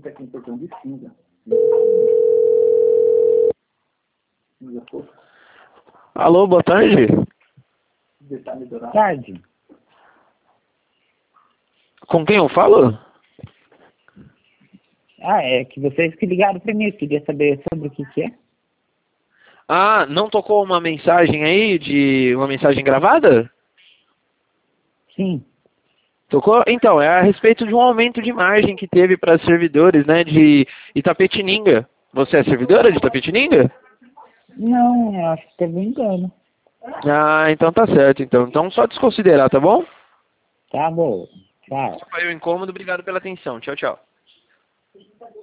tá aqui em portão de cinza. Alô, boa tarde. Boa tarde. Com quem eu falo? Ah, é que vocês que ligaram pra mim, eu queria saber sobre o que é. Ah, não tocou uma mensagem aí uma mensagem gravada? Sim. Tocou? Então, é a respeito de um aumento de margem que teve para servidores, né, de Itapetininga. Você é servidora de Itapetininga? Não, eu acho que teve um engano. Ah, então tá certo, então. Então só desconsiderar, tá bom? Tá bom. Tchau. Desculpa aí o incômodo, obrigado pela atenção. Tchau, tchau.